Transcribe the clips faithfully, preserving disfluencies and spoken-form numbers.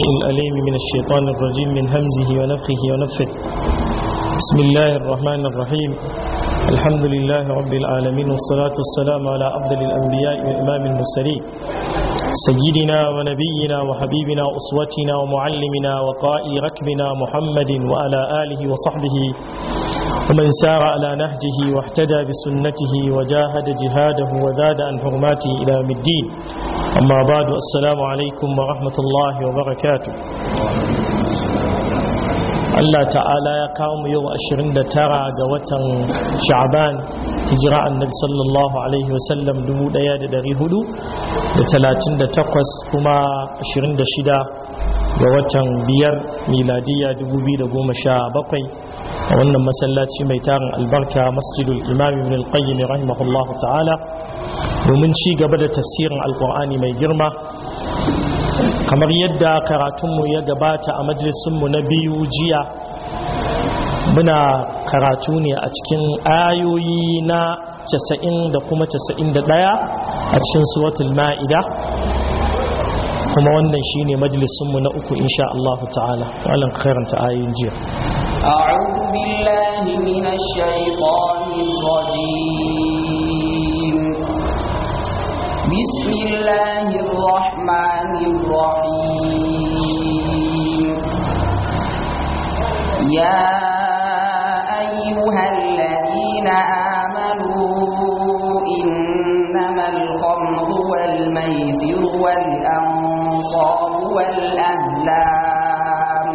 السميع الأليم من الشيطان الرجيم من همزه ونفخه ونفثه. بسم الله الرحمن الرحيم. الحمد لله رب العالمين، والصلاة والسلام على أفضل الأنبياء وإمام المرسلين سيدنا ونبينا وحبيبنا وأسوتنا ومعلمنا وقائد ركبنا محمد وعلى آله وصحبه ومن سار على نهجه واهتدى بسنته وجاهد جهاده وزاد عن حرماته إلى يوم الدين. أما بعد، السلام عليكم ورحمة الله وبركاته. Allah ta'ala ya kawo mu yau ashirin da tara ga watan Sha'ban, hijira annabi sallallahu alaihi wasallam dubu ɗaya da ɗari hudu da talatin da takwas, kuma ashirin da shida ga watan biyar miladiya dubu biyu da goma sha bakwai, a wannan masallaci mai tarin albarka, masjidul imam ibn al-qayyim rahimahullahu ta'ala, domin ci gaba da tafsirin alkur'ani mai girma. Kamar yadda karatunmu ya gabata a majalisunmu na biyu jiya, muna karatu ne a cikin ayoyi na casa'in da kuma casa'in da ɗaya a cikin suratul ma'ida, kuma wannan shine majalisunmu na uku insha Allah ta'ala. Wannan karanta ayoyin jiya. أعوذ بالله من الشيطان الرجيم. بسم الله الرحمن الرحيم. يا أيها الذين آمنوا إنما الخمر والميسر والأنصاب والأزلام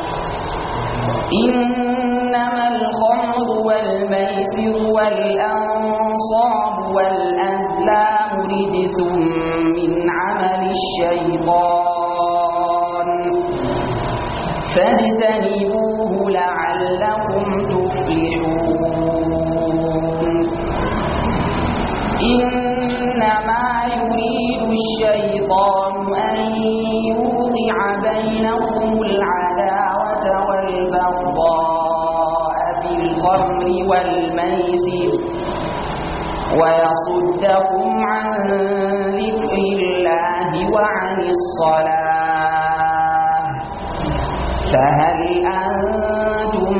إنما الخمر والميسر والأنصاب والأزلام رجس من عمل الشيطان فاجتنبوه لعلكم تفلحون. إنما يريد الشيطان أن يوقع بينكم العداوة والبغضاء في الخمر والميسر ويصدكم عن ذكر الله وعن الصلاة فهل أنتم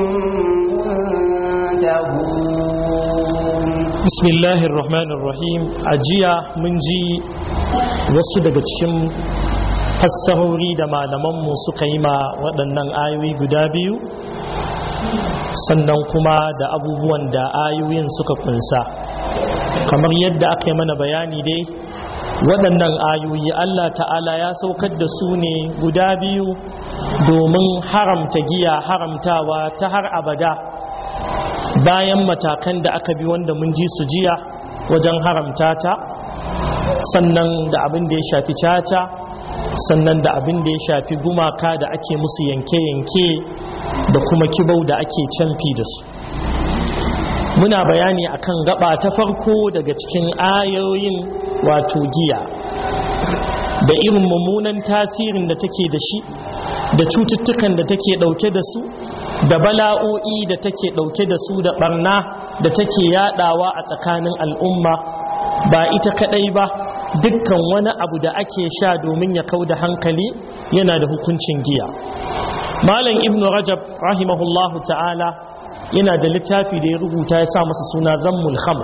منتهون؟ بسم الله الرحمن الرحيم. أجيا من جي وصدق cikin fassarori da malamanmu suka yi ma waɗannan ayoyi guda biyu, sannan kuma da abubuwan da ayoyin suka kunsa. Kamar yadda aka yi mana bayani dai, waɗannan ayoyi Allah ta'ala ya saukar da su ne guda biyu domin haramta giya haramtawa ta har abada, bayan matakan da aka bi wanda mun ji su jiya wajen haramta ta, sannan da abin da ya shafi caca, sannan da abin da ya shafi gumaka da ake musu yanke-yanke da kuma kibau da ake camfi da su. Muna bayani akan gaba ta farko daga cikin ayoyin, wato giya, da irin mummunan tasirin da take da shi, da cututtukan da take dauke da su, da bala'o'i da take dauke da su, da barna da take yadawa a tsakanin al'umma. Ba ita kadai ba, dukkan wani abu da ake sha domin ya kauda hankali yana da hukuncin giya. Malam Ibn Rajab rahimahullahu ta'ala yana da littafi da ya rubuta, ya sa masa suna Zammul Khamr.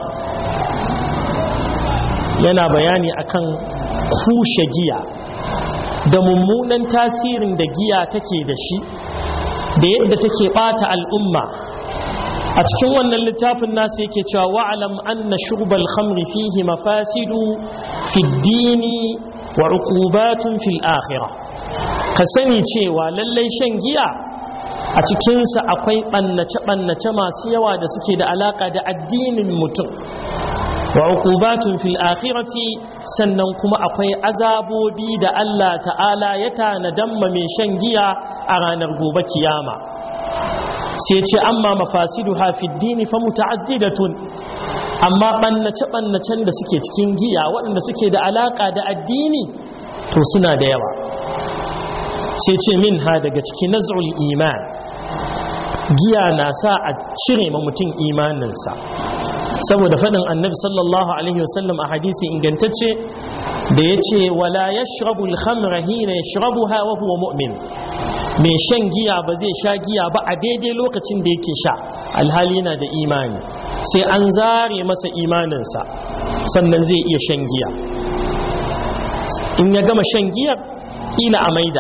Yana bayani akan kushe giya da mummunan tasirin da giya take da shi, da yadda take bata al'umma. A cikin wannan littafin nasu yake cewa wa'alam anna shurbal khamri fihi mafasidu fid dini wa uqubatun fil akhirah. Ka sani cewa lallai shan giya a cikinsa akwai ɓannace-ɓannace masu yawa da suke da alaƙa da addinin mutum, wa uqubatun fil akhirati, sannan kuma akwai azabobi da Allah ta'ala ya tanadan ma mai shan giya a ranar gobe kiyama. Sai ce amma mafasiduha fid dini fa muta'addidatun, amma ɓannace-ɓannacen da suke cikin giya waɗanda suke da alaƙa da addini to suna da yawa. Sai ce min ha daga cikin naz'ul iman, giya na sa a cire ma mutum imaninsa, saboda faɗin annabi sallallahu alaihi wasallam a hadisi ingantacce, da yace wala yashrabu al-khamra hina yashrabuha wa huwa mu'min mai shan giya ba zai sha giya ba a daidai lokacin da yake sha alhali yana da imani sai an zare masa imaninsa sannan zai iya shan giya in ya gama shan giyar kila a maida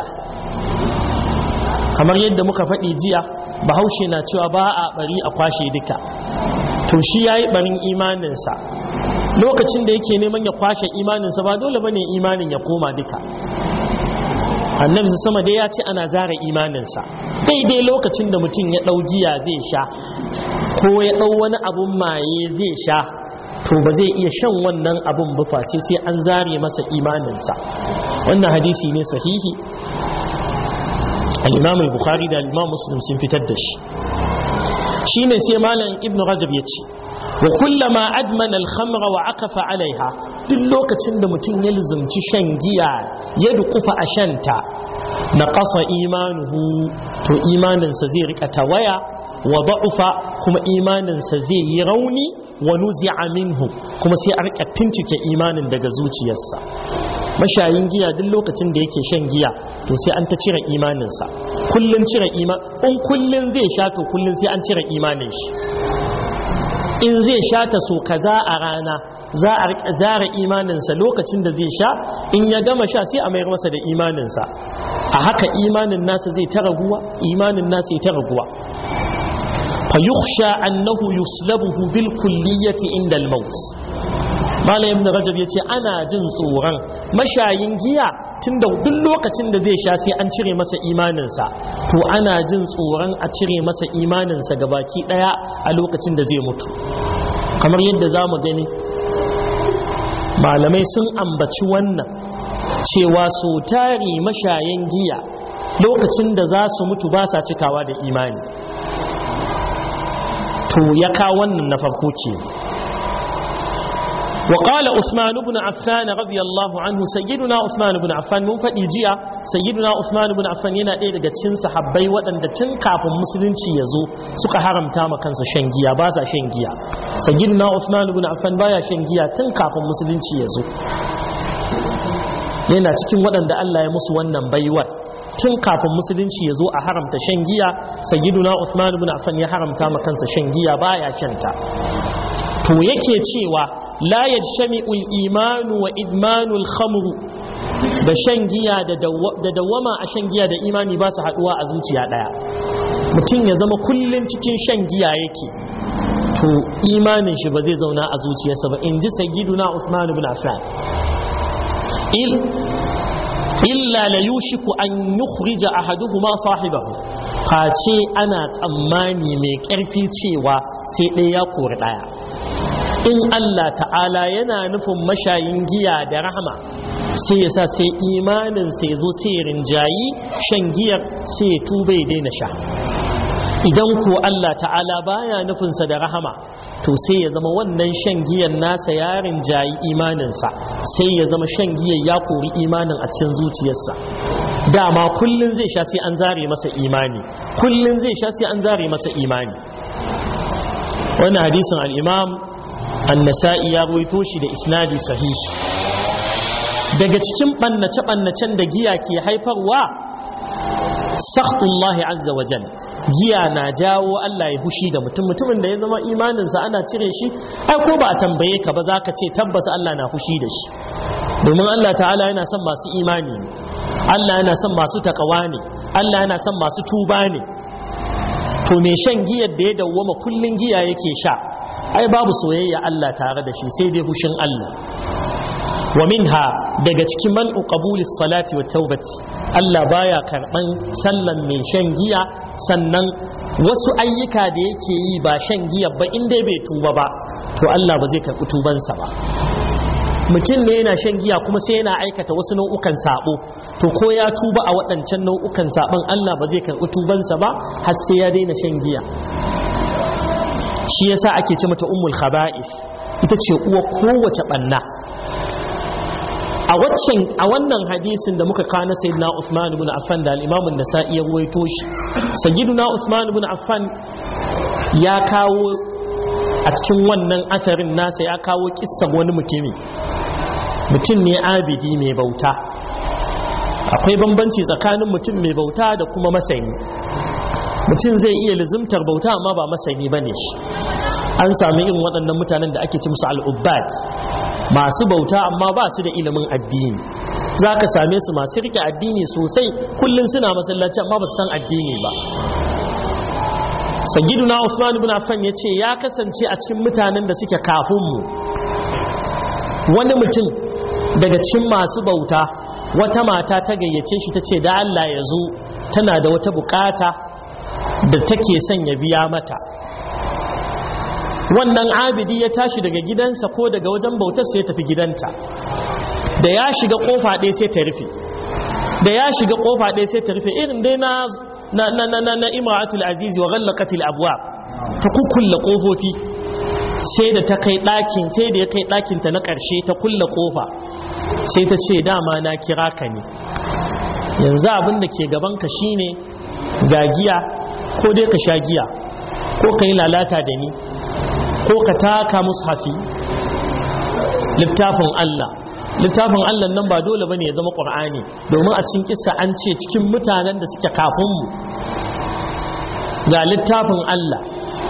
kamar yadda muka faɗi jiya bahaushe na cewa ba a bari a kwashe duka to shi ya yi barin imaninsa lokacin da yake neman ya kwashe imaninsa ba dole ba ne imanin ya koma duka annabi sama dai ya ce ana zara imaninsa daidai lokacin da mutum ya ɗau giya zai sha ko ya ɗau wani abun maye zai sha to ba zai iya shan wannan abun ba face sai an zare masa imaninsa wannan hadisi ne sahihi al-imam al-bukhari da al-imam muslim sun fitar da shi shine sai malam ibnu rajab ya ce wa kullama admana al-khamra wa aqafa alaiha duk lokacin da mutum ya luzumci shan giya ya dukufa a shanta na ƙasa imanuhu to imaninsa zai rika tawaya wa da'ufa kuma imaninsa zai yi rauni wa nuzi'a minhu kuma sai a rika fincike imanin daga zuciyarsa mashayin giya duk lokacin da yake shan giya to sai an ta cire imaninsa kullun cire iman in kullun zai sha to kullun sai an cire imanin shi in zai sha ta so kaza a rana za a rika zara imaninsa lokacin da zai sha in ya gama sha sai a mayar masa da imaninsa a haka imanin nasa zai ta raguwa imanin nasa zai ta raguwa fa yukhsha annahu yuslabuhu bil kulliyati inda al-maut malam ibn rajab yace ana jin tsoron mashayin giya tunda duk lokacin da zai sha sai an cire masa imaninsa to ana jin tsoron a cire masa imaninsa gabaki daya a lokacin da zai mutu kamar yadda zamu gani malamai sun ambaci wannan cewa so tari mashayin giya lokacin da za su mutu ba sa cikawa da imani to ya kawo wannan na farko ce وقال عثمان بن عفان رضي الله عنه سيدنا عثمان بن عفان mun faɗi jiya sayyiduna Uthman ibn Affan yana ɗaya daga cikin sahabbai waɗanda tun kafin musulunci ya zo suka haramta ma kansa shan giya ba sa shan giya sayyiduna Uthman ibn Affan baya shan giya tun kafin musulunci ya zo yana cikin waɗanda Allah ya musu wannan baiwar tun kafin musulunci ya zo a haramta shan giya sayyiduna Uthman ibn Affan ya haramta ma kansa shan giya baya shanta to yake cewa la yajshami'u al-imanu wa idmanu al-khamr da shan giya da dawama a shan giya da imani ba su haduwa a zuciya daya mutum ya zama kullun cikin shan giya yake to imanin shi ba zai zauna a zuciyarsa ba inji sayyiduna Uthman ibn Affan il illa la yushiku an yukhrija ahaduhuma sahibahu face ana tsammani mai karfi cewa sai ɗaya ya kori ɗaya in Allah ta'ala yana nufin mashayin giya da rahama sai ya sa sai imanin sai zo sai rinjayi shan giyar sai ya tuba ya daina sha idan ko Allah ta'ala baya nufinsa da rahama to sai ya zama wannan shan giyar nasa ya rinjayi imaninsa sai ya zama shan giyar ya kori imanin a cikin zuciyarsa dama kullun zai sha sai an zare masa imani kullun zai sha sai an zare masa imani wannan hadisin al-imam an-nasa'i ya rawaito shi da isnadi sahihi daga cikin bannace bannacen da giya ke haifarwa sakhullahi azza wa jalla giya na jawo Allah ya fushi da mutum mutumin da ya zama imaninsa ana cire shi ai ko ba a tambaye ka ba zaka ce tabbas Allah na fushi da shi domin Allah ta'ala yana son masu imani ne Allah yana son masu takawa ne Allah yana son masu tuba ne to me shan giyar da ya dawwama kullun giya yake sha ai babu soyayya Allah tare da shi sai dai fushin Allah wa minha daga cikin man'u qabulis salati wat taubati Allah baya karban sallan mai shan giya sannan wasu ayyuka da yake yi ba shan giya ba inda bai tuba ba to Allah ba zai karbi tubansa ba mutum ne yana shan giya kuma sai yana aikata wasu nau'ukan sabo to ko ya tuba a waɗancan nau'ukan sabon Allah ba zai karbi tubansa ba har sai ya daina shan giya shi yasa ake ce mata ummul khaba'is ita ce uwa kowace banna a waccan a wannan hadisin da muka kana sayyidina Uthman ibn Affan da al-Imam an-Nasa'i ya ruwaito shi sayyidina Uthman ibn Affan ya kawo a cikin wannan asarin nasa ya kawo kissan wani mutumi mutum ne abidi mai bauta. Akwai bambanci tsakanin mutum mai bauta da kuma masani. Mutum zai iya lizimtar bauta amma ba masani bane shi. An sami irin waɗannan mutanen da ake ci musu al'ubbad, masu bauta amma ba su da ilimin addini. Za ka same su masu rike addini sosai, kullum suna masallaci amma ba su san addini ba. Sayyiduna Usman ibn Affan ya ce ya kasance a cikin mutanen da suke kafin mu, wani mutum daga cikin masu bauta, wata mata ta gayyace shi ta ce da Allah ya zo, tana da wata bukata da take son ya biya mata. Wannan abidi ya tashi daga gidansa ko daga wajen bautar sai ya tafi gidanta. Da ya shiga kofa ɗaya sai ta rufe, da ya shiga kofa ɗaya sai ta rufe, irin dai na na na na na imratul azizi wa ghallaqatil abwab, ta kukkulle kofofi. Sai da ta kai ɗakin, sai da ya kai ɗakin ta na ƙarshe ta kulle kofa, sai ta ce dama na kira ka ne, yanzu abin da ke gaban ka shine ga giya, ko dai ka sha giya ko ka yi lalata da ni ko ka taka mushafi, littafin Allah. Littafin Allah nan ba dole bane ya zama Qur'ani, domin a cikin kissa an ce cikin mutanen da suke kafin mu ga littafin Allah.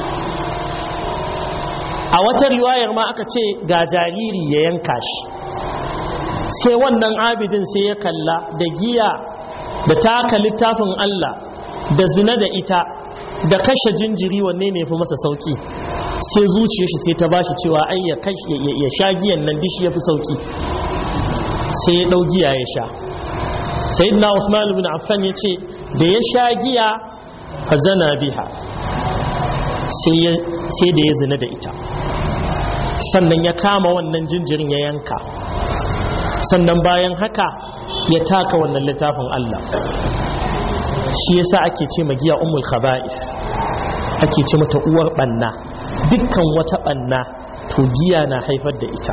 A wata riwayar ma aka ce ga jariri ya yanka shi. Sai wannan abidin sai ya kalla da giya da taka littafin Allah da zina da ita da kashe jinjiri, wanne ne fi masa sauki? Sai zuciyar shi sai ta bashi cewa ai ya kashe ya sha giyan nan dishi yafi sauki. Sai ya dau giya ya sha. Sayyidina Usman ibn Affan ya ce da ya sha giya fazana biha, sai sai da ya zina da ita. Sannan ya kama wannan jinjirin ya yanka. Sannan bayan haka ya taka wannan littafin Allah. Shi yasa ake ce magiya ummul khaba'is, ake ce mata uwar banna. Dukkan wata banna to giya na haifar da ita.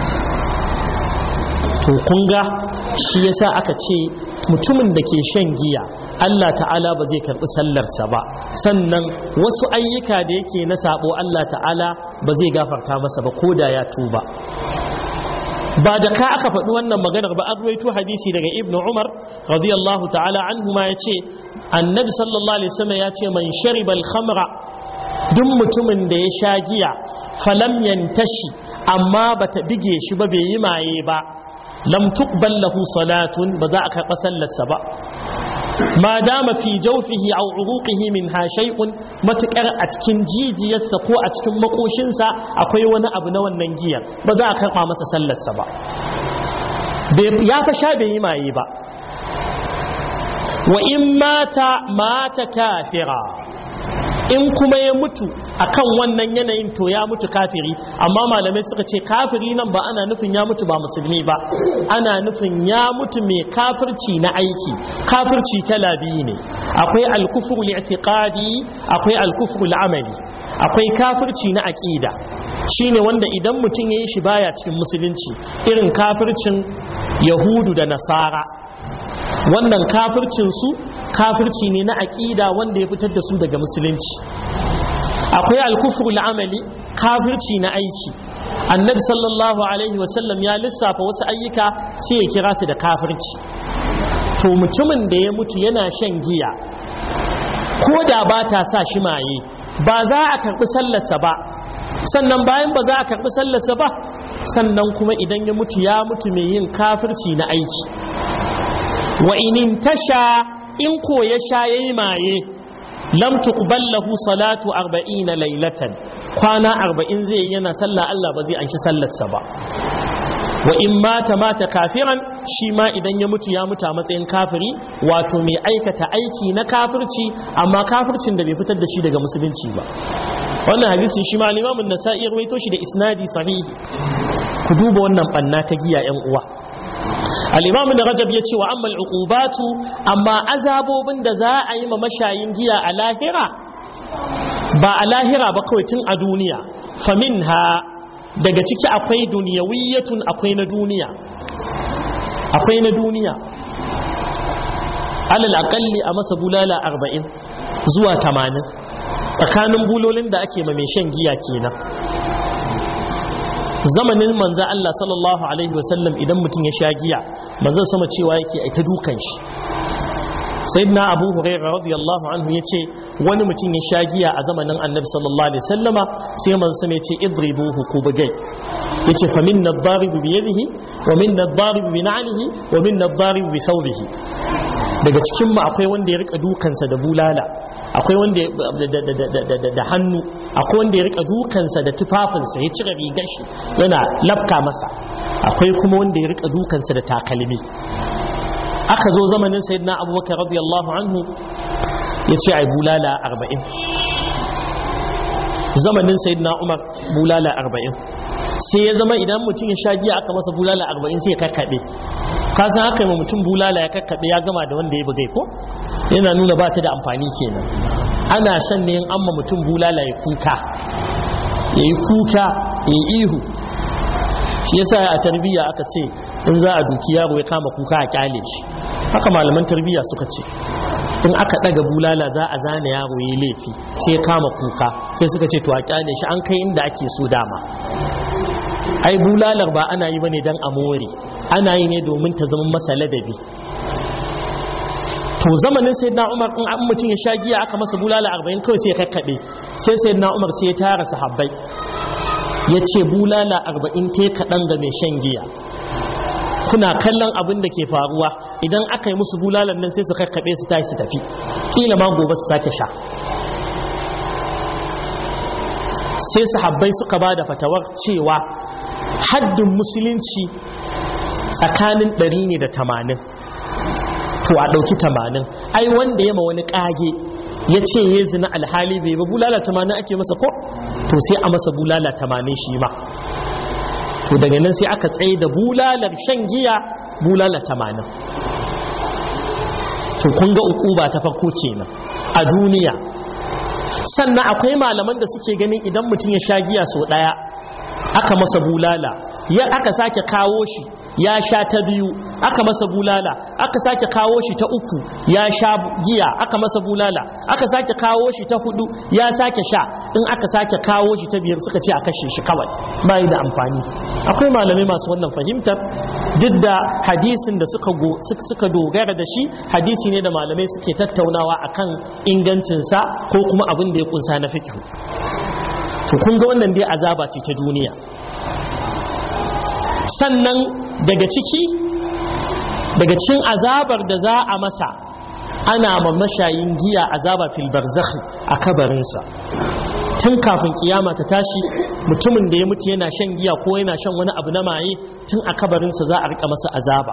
To kun ga shi yasa aka ce mutumin da ke shan giya Allah ta'ala ba zai karbi sallarsa ba, sannan wasu ayyuka da yake na sabo Allah ta'ala ba zai gafarta masa ba ko da ya tuba. Ba da ka aka faɗi wannan maganar ba, an ruwaito hadisi daga Ibn Umar radiyallahu ta'ala anhu ma yace annabi sallallahu alaihi wasallam yace man shariba al-khamra, duk mutumin da ya sha giya falam yantashi, amma bata bige shi ba, bai yi maye ba, lam tuqbal lahu salatun, ba za a karɓa sallarsa ba. Ma dama fi jawfihi aw uruqihi minha shay'un, matakar a cikin jijiyarsa ko a cikin makoshinsa akwai wani abu na wannan giyar, ba za a karɓa masa sallarsa ba. Ya fa sha bai yi maye ba. Wa in mata mata kafira, in kuma ya mutu akan wannan yanayin to ya mutu kafiri. Amma malamai suka ce kafiri nan ba ana nufin ya mutu ba musulmi ba, ana nufin ya mutu mai kafirci na aiki. Kafirci kala biyu ne, akwai al-kufru li'tiqadi, akwai al-kufru al-amali. Akwai kafirci na aqida, shine wanda idan mutum yayi shi baya cikin musulunci, irin kafircin yahudu da nasara. Wannan kafircin su kafirci ne na aqida wanda ya fitar da su daga musulunci. Akwai al-kufru al-amali, kafirci na aiki. Annabi sallallahu alaihi wasallam ya lissafa wasu ayyuka sai ya kira su da kafirci. To mutumin da ya mutu yana shan giya, ko da ba ta sa shi maye, ba za a karbi sallarsa ba. Sannan bayan ba za a karbi sallarsa ba, sannan kuma idan ya mutu ya mutu mai yin kafirci na aiki. Wa inin tasha, in ko ya sha yayi maye, lam tuqbal lahu salatu arba'ina laylatan, kwana arba'in zai yana sallah Allah ba zai anshi sallarsa ba. Wa in mata mata kafiran, shi ma idan ya mutu ya mutu a matsayin kafiri, wato mai aikata aiki na kafirci, amma kafircin da bai fitar da shi daga musulunci ba. Wannan hadisi shi ma Imam an-Nasa'i ya rawaito shi da isnadi sahihi. Ku duba wannan banna ta giya ƴan uwa. Al-Imam Ibn Rajab ya ce wa amma al-uqubatu, amma azabobin da za a yi ma mashayin giya a lahira, ba a lahira ba kawai tun a duniya, faminha, daga ciki akwai duniyawiyatun, akwai na duniya, akwai na duniya. Alal aqalli a masa bulala arba'in zuwa tamanin, tsakanin bulolin da ake ma mai shan giya kenan. zamanin manzo Allah sallallahu alaihi wasallam idan mutum ya sha giya manzo sama cewa yake ai ta dukan shi. sayyidina Abu Hurairah radiyallahu anhu yace wani mutum ya sha giya a zamanin Annabi sallallahu alaihi wasallama sai manzo sama yace idribuhu ku bugai yace fa minna ad-daribu bi yadihi wa minna ad-daribu bi na'lihi wa minna ad-daribu bi thawbihi. daga cikin mu akwai wanda ya rika dukansa da bulala, akwai wanda da hannu, akwai wanda ya rika dukansa da tufafinsa ya cire rigar shi yana lafka masa, akwai kuma wanda ya rika dukansa da takalmi. aka zo zamanin sayyidina Abubakar radiyallahu anhu yace ai bulala arba'in, zamanin sayyidina Umar bulala arba'in. sai ya zama idan mutum ya sha giya aka masa bulala arba'in sai ya kakkabe. ka san haka mai mutum bulala ya kakkabe ya gama da wanda ya bugai ko yana nuna ba ta da amfani kenan. ana son ne in amma mutum bulala ya kuka ya yi kuka ya yi ihu. shi yasa a tarbiyya aka ce in za a duki yaro ya kama kuka a kyale shi. haka malaman tarbiyya suka ce in aka daga bulala za a zane yaro ya laifi sai ya kama kuka sai suka ce to a kyale shi an kai inda ake so dama. ai bulalar ba ana yi bane dan amore, ana yi ne domin ta zama masa ladabi. to zamanin sayyidina Umar in an mutum ya sha giya aka masa bulala arba'in kawai sai ya kakkabe. sai sayyidina Umar sai ya tara sahabbai yace bulala arba'in te kadan ga mai shan giya. kuna kallon abin da ke faruwa idan aka yi musu bulalan nan sai su kakkabe su tashi su tafi, kila ma gobe su sake sha. sai sahabbai suka bada fatawar cewa haddin musulunci tsakanin ɗari ne da tamanin, to a ɗauki tamanin. ai wanda ya ma wani ƙage ya ce ya zina alhali bai ba bulala tamanin ake masa ko to sai a masa bulala tamanin shi ma. to daga nan sai aka tsaye da bulalar shan giya bulala tamanin. to kun ga ukuba ta farko kenan a duniya. sannan akwai malaman da suke ganin idan mutum ya sha giya sau daya aka masa bulala ya aka sake kawo shi ya sha ta biyu aka masa bulala, aka sake kawo shi ta uku ya sha giya aka masa bulala, aka sake kawo shi ta hudu ya sake sha, in aka sake kawo shi ta biyar suka ce a kashe shi kawai bai da amfani. akwai malamai masu wannan fahimtar duk da hadisin da suka go, suka dogara da shi hadisi ne da malamai suke tattaunawa akan ingancinsa ko kuma abin da ya kunsa na fiqh. to kun ga wannan dai azaba ce ta duniya. sannan daga ciki daga cikin azabar da za a masa ana ma mashayin giya azaba fil barzakh a kabarinsa. tun kafin kiyama ta tashi mutumin da ya mutu yana shan giya ko yana shan wani abu na maye tun a kabarinsa za a rika masa azaba.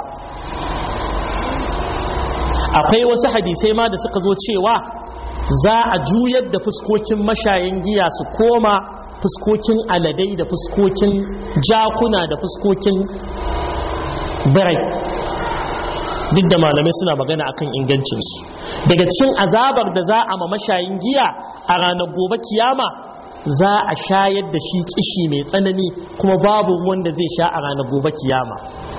akwai wasu hadisai ma da suka zo cewa za a juyar da fuskokin mashayin giya su koma fuskokin aladai da fuskokin jakuna da fuskokin birai, duk da malamai suna magana akan ingancinsu. daga cikin azabar da za a ma mashayin giya a ranar gobe kiyama za a shayar da shi kishi mai tsanani kuma babu wanda zai sha a ranar gobe kiyama.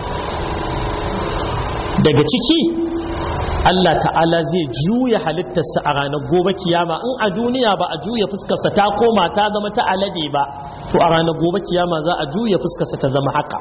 daga ciki Allah ta'ala zai juya halittarsa a ranar gobe kiyama. in a duniya ba a juya fuskarsa ta koma ta zama ta alade ba, to a ranar gobe kiyama za a juya fuskarsa ta zama haka.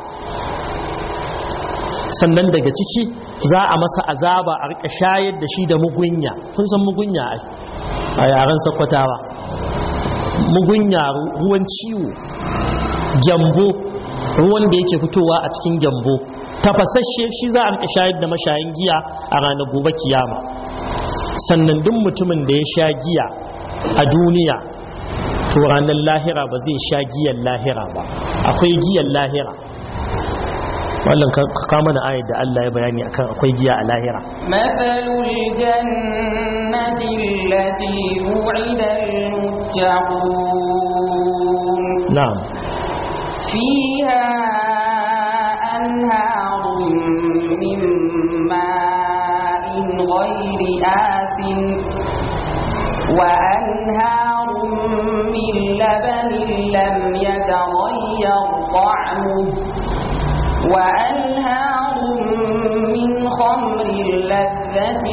sannan daga ciki za a masa azaba a rika shayar da shi da mugunya. kun san mugunya ai a yaren Sakkwatawa? mugunya ruwan ciwo, gyambo, ruwan da yake fitowa a cikin gyambo tafasasshe shi za a rika shayar da mashayin giya a ranar gobe kiyama. sannan duk mutumin da ya sha giya a duniya to ranar lahira ba zai sha giyan lahira ba, akwai giyan lahira. wallan ka kama na ayat da Allah ya bayani akan akwai giya a lahira. mathalul jannati allati wu'ida al-muttaqun na'am fiha anharun min ma'in ghayri asin wa anharun min labanin lam yataghayyar ta'muhu وأنهار من خمر لذة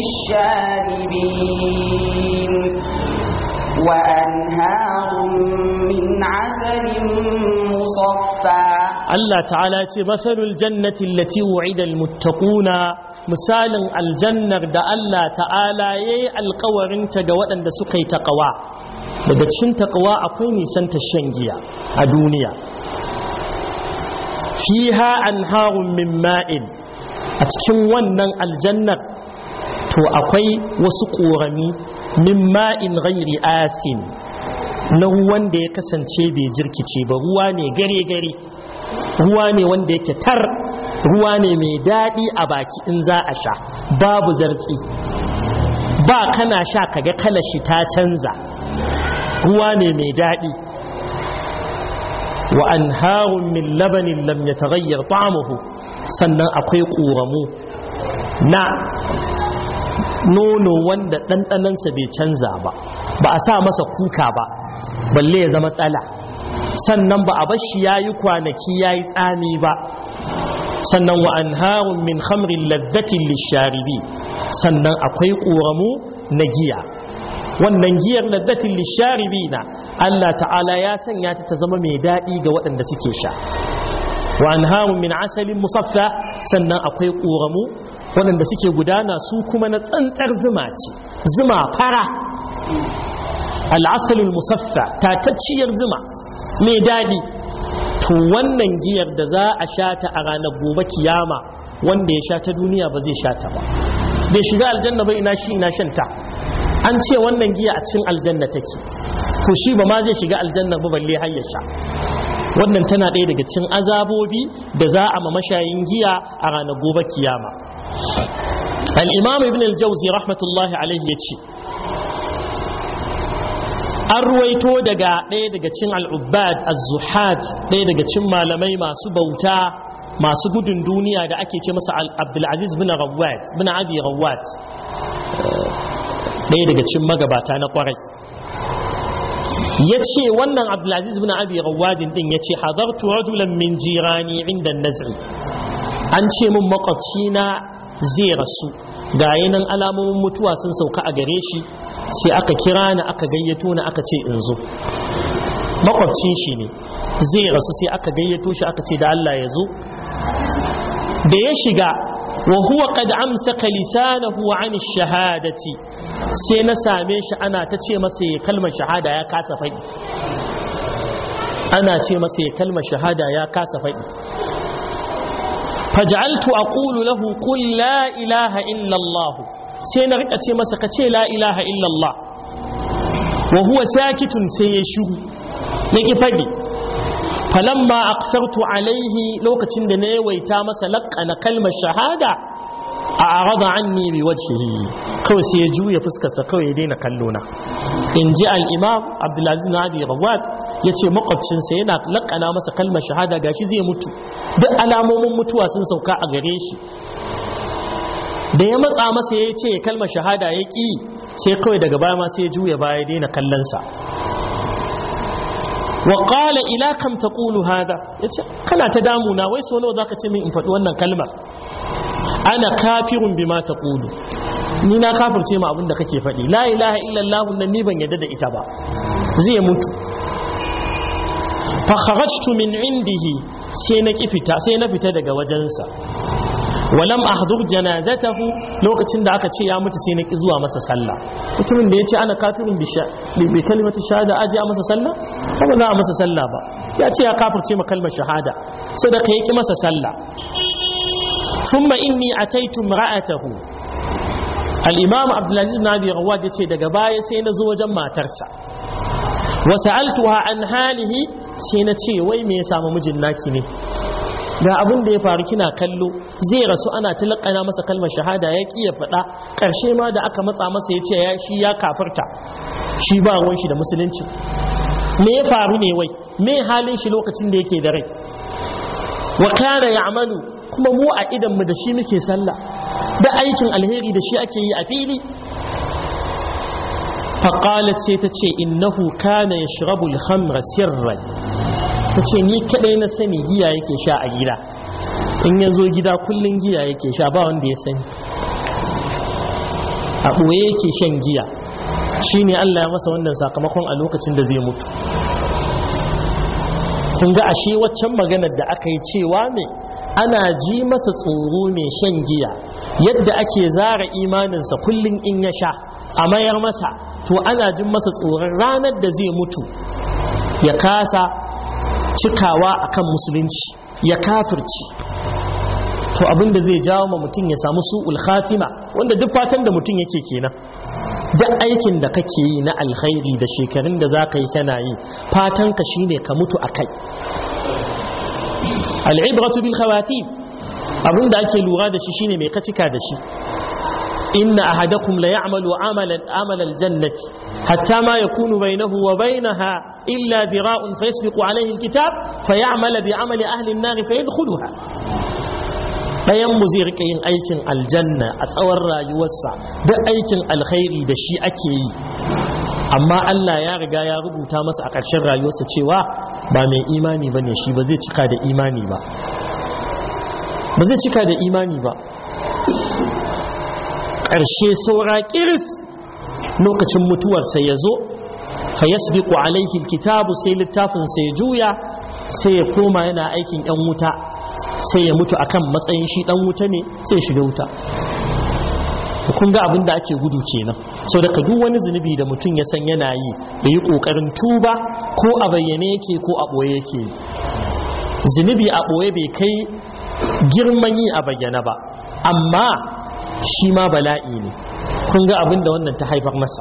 للشاربين وأنهار من عسل مصفى مصفى Allah ta'ala ce masalul jannati allati wu'ida almuttaquna misalin aljannar da Allah ta'ala yayi alƙawarin ta ga waɗanda suka yi taqwa daga cikin taqwa akwai nisan ta shan giya a duniya fiha anharun min ma'in a cikin wannan aljannar to akwai wasu ƙorami min ma'in ghairi asin na ruwan da ya kasance bai jirkice ba ruwa ne gare-gare ruwa ne wanda yake tar ruwa ne mai daɗi a baki in za a sha babu zartsi ba kana sha kaga kalar shi ta canza ruwa ne mai daɗi wa anharun min labanin lam yataghayyar ta'amuhu sannan akwai ƙoramu na nono wanda ɗanɗanansa bai canza ba ba a sa masa kuka ba balle ya zama tsala sannan ba a bashi yayi kwanaki yayi tsami ba sannan wa anharun min khamrin ladhatin lisharibi sannan akwai ƙoramu na giya wannan giyar ladhatin lisharibi na Allah ta'ala ya sanya ta ta zama mai daɗi ga waɗanda suke sha wa anharun min asalin musaffa sannan akwai ƙoramu waɗanda suke gudana su kuma na tsantsar zuma ce zuma fara al'asalin musaffa tatacciyar zuma mai daɗi to wannan giyar da za a sha ta a ranar gobe kiyama wanda ya sha ta duniya ba zai sha ta ba bai shiga aljanna ba ina shi ina shanta an ce wannan giya a cikin aljanna take to shi ba ma zai shiga aljanna ba balle har ya sha wannan tana ɗaya daga cikin azabobi da za a ma mashayin giya a ranar gobe kiyama al-imam ibn al-jawzi rahmatullahi alaihi yace an ruwaito daga ɗaya daga cin al'ubbad az-zuhad ɗaya daga cin malamai masu bauta masu gudun duniya da ake ce masa abdulaziz bin rawat bin abi rawat ɗaya daga cin magabata na kwarai ya ce wannan abdulaziz bin abi rawadin ɗin ya ce hadartu rajulan min jirani inda nazari an ce min makwabci na zai rasu ga yanan alamomin mutuwa sun sauka a gare shi sai aka kira ni aka gayyato ni aka ce in zo makwabcin shi ne zai rasu sai aka gayyato shi aka ce da Allah ya zo da ya shiga wa huwa qad amsaka lisanahu an ash-shahadati sai na same shi ana ta ce masa ya kalmar shahada ya kasa faɗi ana ce masa ya kalmar shahada ya kasa faɗi faj'altu aqulu lahu qul la ilaha illa Allah sai na rika ce masa kace la ilaha illallah wa huwa sakitun sai ya shiru yake fadi falamma aqsartu alaihi lokacin da na yawaita masa laqana kalmar shahada a'rada anni bi wajhihi kawai sai ya juya fuskar sa kawai ya daina kallo na inji al-imam Abdulaziz bin Abi Rawat yace makwabcin sa yana laqana masa kalmar shahada gashi zai mutu duk alamomin mutuwa sun sauka a gare shi da ya matsa masa ya ce kalmar shahada ya ƙi sai kawai daga baya ma sai ya juya baya daina kallonsa wa qala ila kam taqulu hada yace kana ta damuna wai so nawa zaka ce min in faɗi wannan kalmar ana kafirun bima taqulu ni na kafirce ma abinda kake faɗi la ilaha illallah nan ni ban yadda da ita ba zai mutu fa kharajtu min indihi sai na kifita sai na fita daga wajensa walam ahdur janazatahu lokacin da aka ce ya mutu sai na ki zuwa masa sallah mutumin da yace ana kafirun bi kalimati shahada aje a masa sallah ba za a masa sallah ba ya ce ya kafirce ma kalmar shahada sai da kai ki masa sallah thumma inni ataitu imra'atahu al-imam abdul aziz bin abi rawad yace daga baya sai na zo wajen matarsa wa sa'altuha an halihi sai na ce wai me ya samu mijin naki ne ga abin da ya faru kina kallo zai rasu ana tilakana masa kalmar shahada ya ki ya faɗa ƙarshe ma da aka matsa masa ya ce ya shi ya kafirta shi ba ruwan shi da musulunci me ya faru ne wai me halin shi lokacin da yake da rai wa kana ya'malu kuma mu a idan mu da shi muke sallah da aikin alheri da shi ake yi a fili faqalat sai ta ce innahu kana yashrabu al-khamra sirran ta ce ni kadai na sani giya yake sha a gida in ya zo gida kullum giya yake sha ba wanda ya sani a ɓoye yake shan giya shi ne Allah ya masa wannan sakamakon a lokacin da zai mutu kun ga ashe waccan maganar da aka yi cewa ne ana ji masa tsoro mai shan giya yadda ake zara imaninsa kullum in ya sha a mayar masa, to ana jin masa tsoron ranar da zai mutu ya kasa cikawa akan musulunci ya kafirci, to abinda zai jawo ma mutum ya samu su'ul khatima, wanda duk fatan da mutum yake kenan. duk aikin da kake yi na alkhairi da shekarun da za ka yi kana yi, fatan ka shine ka mutu a kai. al'ibratu bil khawatim, abinda ake lura da shi shine mai ka cika da shi. inna ahadakum la ya'malu amalan amala aljannati hatta ma yakunu bainahu wa bainaha illa dira'un fayasbiqu alayhi alkitab fay'amala bi'amali ahli an-nar fayadkhuluha. dayan mu zai rika yin aikin aljanna a tsawon rayuwarsa, da aikin alkhairi da shi ake yi, amma Allah ya riga ya rubuta masa a ƙarshen rayuwarsa cewa ba mai imani bane shi, ba zai cika da imani ba ba zai cika da imani ba ƙarshe saura ƙiris lokacin mutuwarsa ya zo, fa yasbiqu alaihi alkitabu, sai littafinsa ya juya sai ya koma yana aikin yan wuta, sai ya mutu akan matsayin shi dan wuta ne, sai ya shiga wuta. kun ga abin da ake gudu kenan. so daga duk wani zunubi da mutum ya san yana yi, ya yi kokarin tuba, ko a bayyane yake ko a boye yake. zunubi a boye bai kai girman yi a bayyana ba, amma shi ma bala'i ne. kun ga abin da wannan ta haifar masa.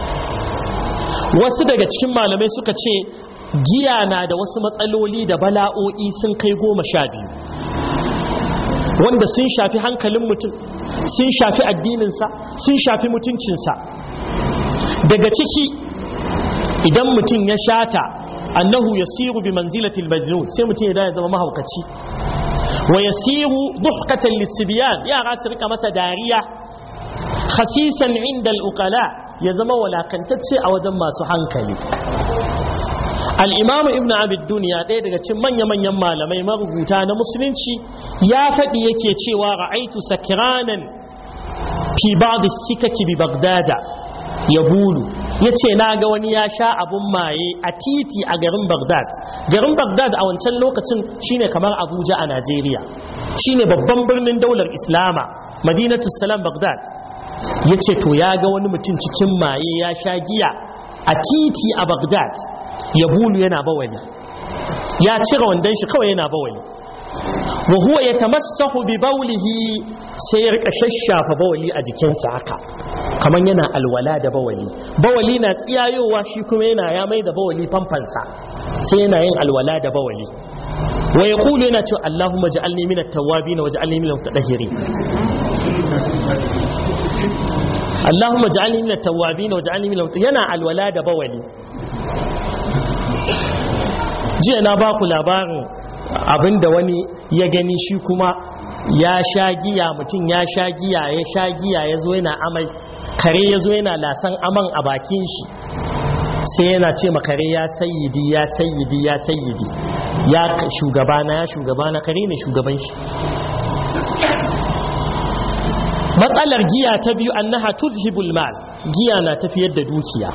wasu daga cikin malamai suka ce giya na da wasu matsaloli da bala'o'i sun kai goma sha biyu, wanda sun shafi hankalin mutum, sun shafi addininsa, sun shafi mutuncinsa. daga ciki, idan mutum ya shata, annahu yasiru bi manzilatil majnun, sai mutum ya ya zama mahaukaci. wa yasiru duhqatan lisibyan, yara su rika masa dariya. khasisan inda al-uqala, ya zama walakantacce a wajen masu hankali. al-imam ibn abid dunya, ɗaya daga cikin manya-manyan malamai marubuta na musulunci, ya faɗi yake cewa ra'aitu sakranan fi ba'd as-sikaki bi baghdada yabulu, yace na ga wani ya sha abun maye a titi a garin Baghdad. garin Baghdad a wancan lokacin shine kamar Abuja a Najeriya, shine babban birnin daular Islama, Madinatus Salam Baghdad. yace to ya ga wani mutum cikin maye ya sha giya a titi a Baghdad, ya bulu yana bawali, ya cire wandon shi kawai yana bawali. wa huwa yatamassahu bi bawlihi, sai ya rika shashafa bawali a jikinsa haka kaman yana alwala da bawali. bawali na tsiyayowa, shi kuma yana ya mai da bawali famfansa, sai yana yin alwala da bawali. wa yaqulu, yana cewa Allahumma ja'alni minat tawwabin waj'alni minal mutatahhirin. Allahumma ja'alni minat tawwabin waj'alni minal mutatahhirin, yana alwala da bawali. jiya na baku labarin abinda wani ya gani, shi kuma ya sha giya, mutum ya sha giya ya sha giya ya zo yana amai, kare ya zo yana lasan aman a bakin shi, sai yana ce ma kare ya sayyidi ya sayyidi ya sayyidi, ya shugabana ya shugabana, kare ne shugaban shi. matsalar giya ta biyu, annaha tuzhibul mal, giya na tafiyar da dukiya,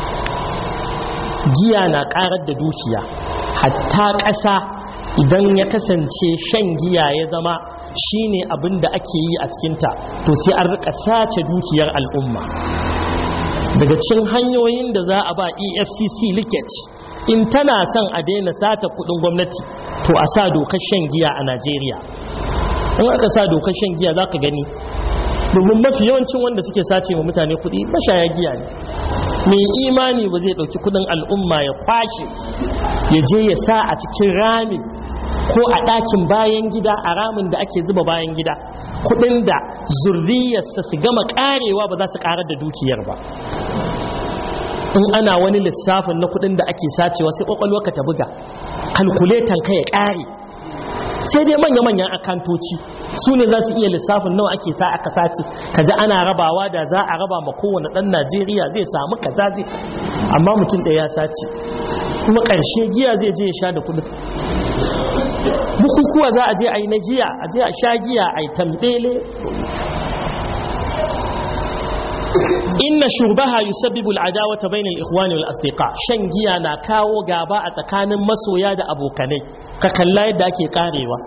giya na karar da dukiya. hatta ƙasa idan ya kasance shan giya ya zama shine abin da ake yi a cikinta, to sai an rika sace dukiyar al'umma. daga cikin hanyoyin da za a ba E F C C leakage, in tana son a daina sata kudin gwamnati, to a sa dokar shan giya a Najeriya. in aka sa dokar shan giya za ka gani, domin mafi yawancin wanda suke sace wa mutane kudi mashaya giya ne. mai imani ba zai dauki kudin al'umma ya kwashe ya je ya sa a cikin rami ko a ɗakin bayan gida, a ramin da ake zuba bayan gida, kudin da zurriyarsa su gama karewa ba za su karar da dukiyar ba. in ana wani lissafin na kudin da ake sacewa, sai kwakwalwa ka ta buga, kalkuletan ka ya kare. sai dai manya-manyan akantoci su ne za su iya lissafin nawa ake sa aka sace, kaji ana rabawa, da za a raba ma kowane ɗan Najeriya zai samu kaza zai, amma mutum ɗaya ya sace, kuma ƙarshe giya zai je ya sha da kudin. bukukuwa za a je a yi na giya, a je a sha giya, a yi tambele. inna shurbaha yusabbibu al'adawata bayna al-ikhwani wal asdiqa shan giya na kawo gaba a tsakanin masoya da abokanai ka kalla yadda ake karewa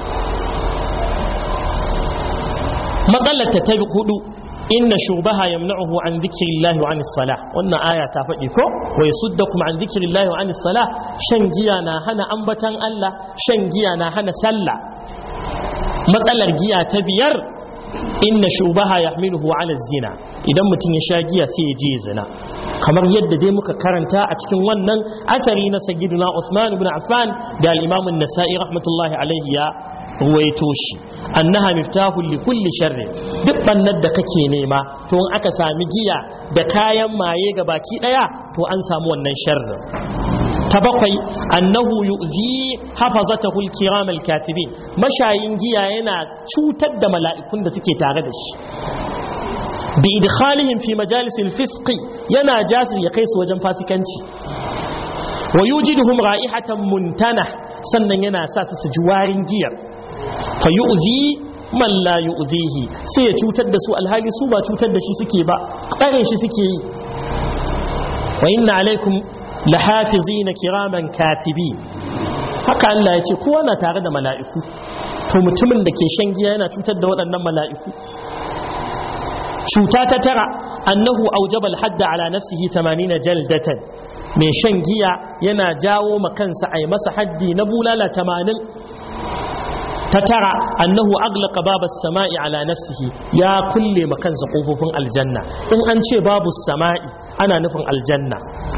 matsalar ta ta hudu inna shurbaha yamna'uhu an dhikrillahi wa anis salah wannan aya ta faɗi ko wa yasuddakum an dhikrillahi wa anis salah shan giya na hana ambatan Allah shan giya na hana sallah matsalar giya ta biyar inna shurbaha yahmiluhu ala zina idan mutum ya sha giya sai ya je zina kamar yadda dai muka karanta a cikin wannan asari na sayyiduna Usman ibn Affan da al-Imam an-Nasa'i rahmatullahi alayhi ya ruwaito shi annaha miftahul li kulli sharri duk bannar da kake nema to in aka sami giya da kayan maye ga baki daya to an samu wannan sharri ta bakwai annahu yu'zi hafazatahu al-kiram al-katibin mashayin giya yana cutar da mala'ikun da suke tare da shi bi idkhalihim fi majalis al-fisq yana jasu ya kai su wajen fasikanci wa yujiduhum ra'ihatan muntana sannan yana sa su ji warin giyar fa yu'zi man la yu'zihi sai ya cutar da su alhali su ba cutar da shi suke ba ƙarin shi suke yi wa inna alaikum lahafizina kiraman katibi haka Allah ya ce kowa na tare da mala'iku to mutumin da ke shan giya yana cutar da waɗannan mala'iku cuta ta tara annahu aujaba al-hadda ala nafsihi tamanin jaldatan mai shan giya yana jawo ma kansa ai masa haddi na bulala tamanin ta tara annahu aglaqa babas sama'i ala nafsihi ya kulle ma kansa kofofin aljanna in an ce babu sama'i ana nufin aljanna